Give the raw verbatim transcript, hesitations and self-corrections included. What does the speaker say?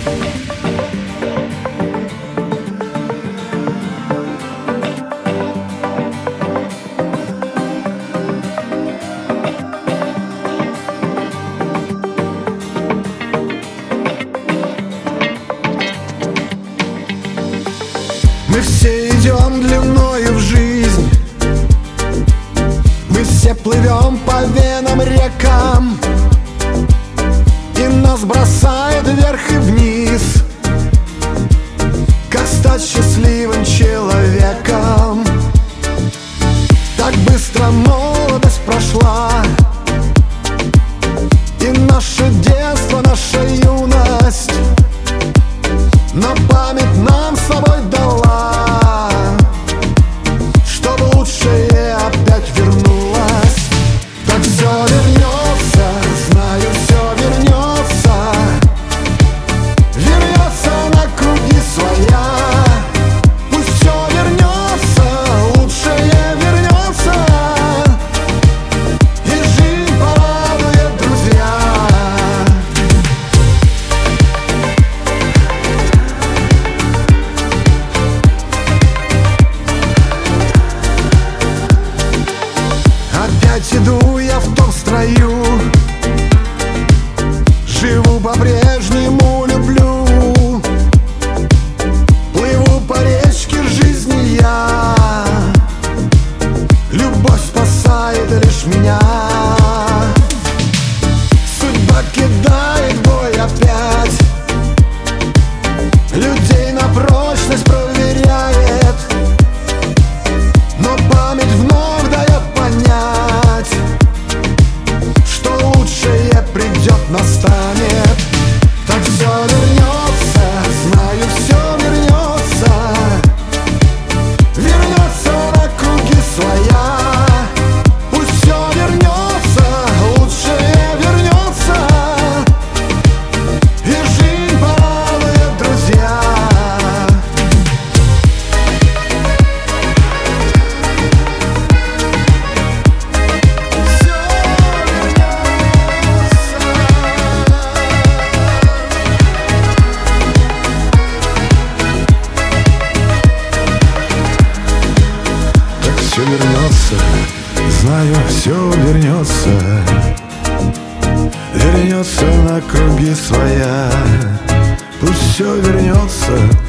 Мы все идем длиною в жизнь, мы все плывем по венам рекам, и нас бросает вверх и вниз. Как стать счастливым человеком? Так быстро молодость прошла, и наше детство, наша юность на память нам с собой дала, чтобы лучшее опять вернулось. Так все вернется, знаю, все вернется, вернется на круги своя. Пусть все вернется, лучшее вернется, и жизнь порадует, друзья. Опять иду я в том строю, живу по-прежнему, люблю, плыву по речке жизни я. Любовь спасает лишь меня. Судьба кидает в бой опять, людей на прочность проверяет, но память вновь дает понять, что лучшее придет, настанет. Так все вернется, знаю, все вернется, вернется на круги своя. Пусть все вернется, лучшее вернется, и жизнь порадует, друзья. Все вернется, знаю, все вернется, вернется на круги своя. Пусть все вернется,